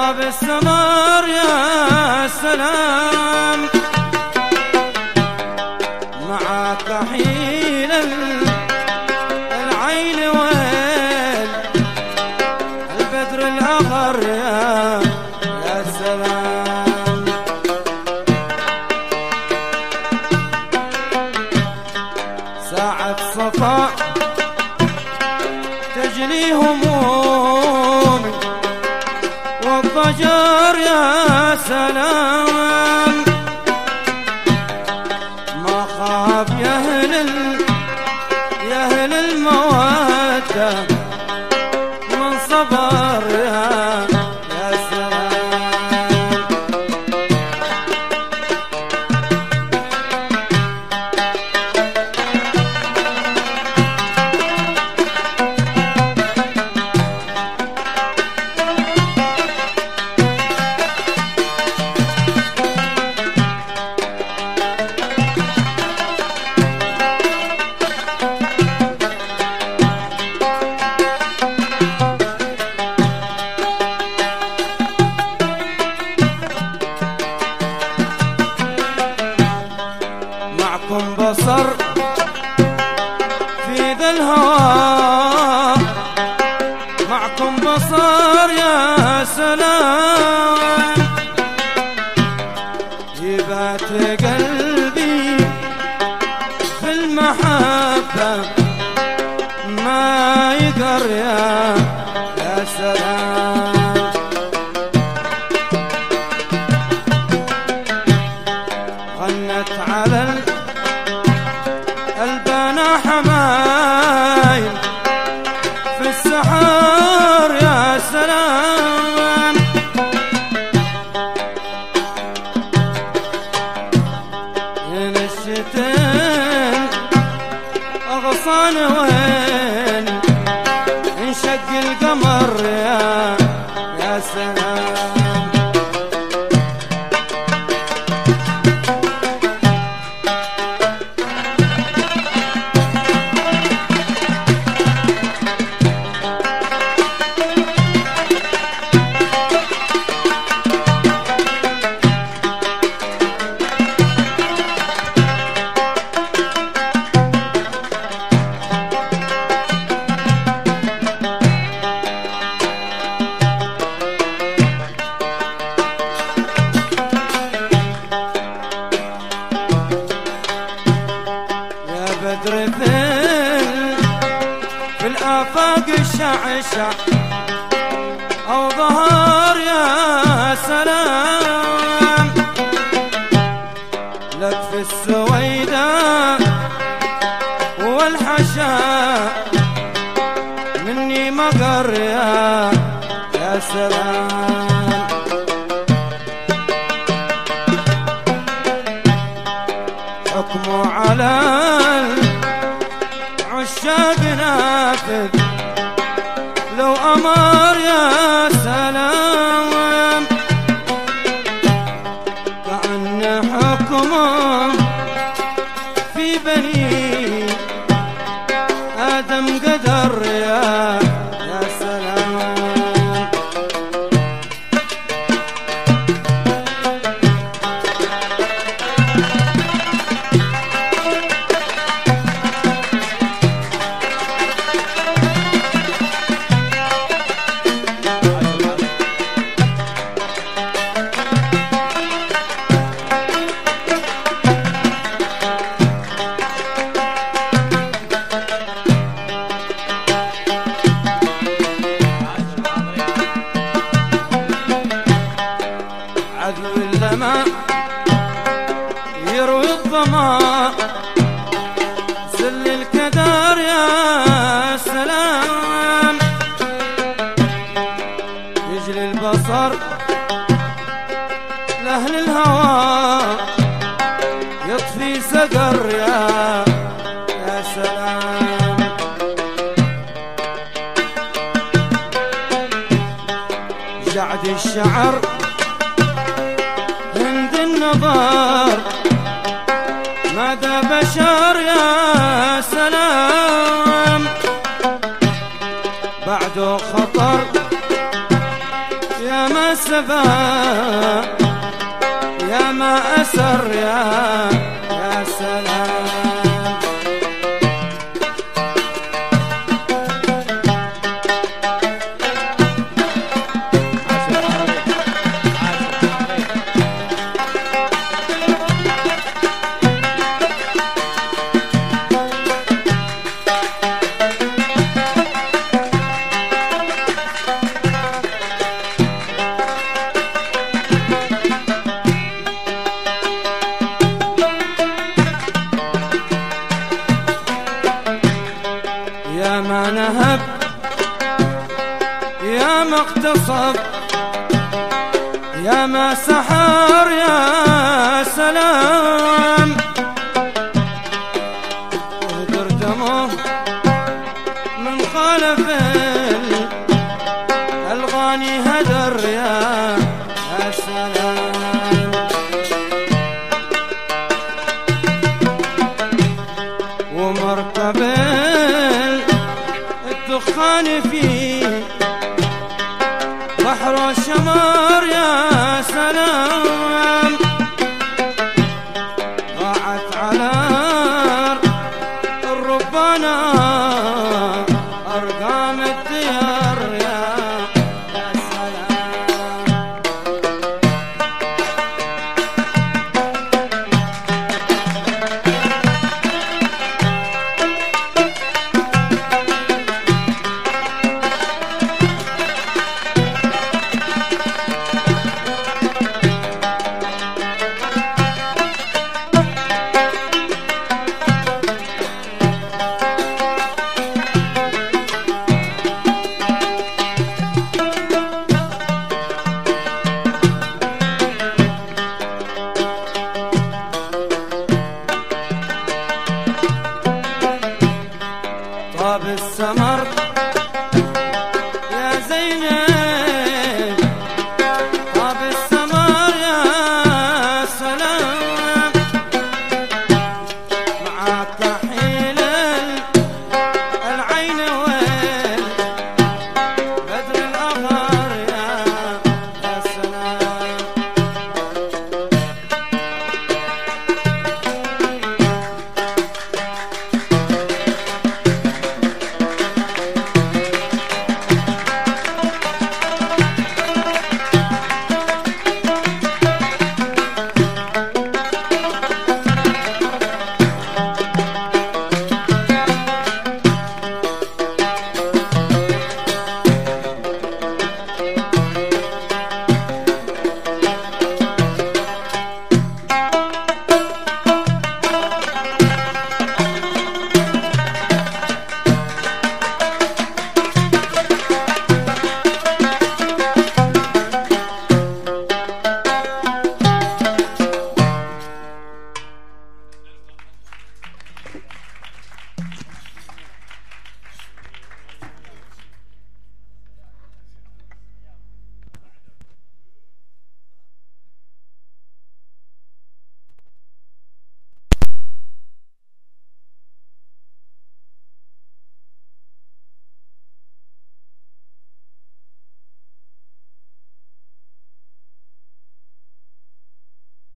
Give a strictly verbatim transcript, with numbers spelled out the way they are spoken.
طاب السمر يا سلام، معاك حين العين وين البدر الأغر يا يا سلام. ساعة صفاء تجلي همومي والضجر يا سلام، ما خاب يا أهل يا أهل المودة من صبر يا يا سلام. معكم بصر في ذا الهوى، معكم بصر يا سلام، يبات قلبي في المحبة ما يقر يا يا سلام. غنت على البنا حمايل في السحر يا سلام، ينشتين أغصان وين انشق القمر يا يا سلام. بدر في في الآفاق الشعشع أو ظهر يا سلام، لك في السويداء والحشاء مني مقر يا يا سلام. حكمه على العشاق نافذ لو أمر يا سلام، كأن حكمه في بني آدم قدر يا يا سلام. عذو اللماء يروي الظما سل الكدر يا سلام، يجلي البصر لأهل الهوى يطفي سقر يا يا سلام. جعد الشعر عند النظر ماذا بشر يا سلام، بعده خطر يا ما السبا يا ما أسر يا يا سلام. يا ما نهب يا ما اغتصب يا ما سحر يا سلام. اهدر دمه من خلف الغاني هدر يا يا سلام. ومركب الدخان فيه بحر الشمر يا سلام.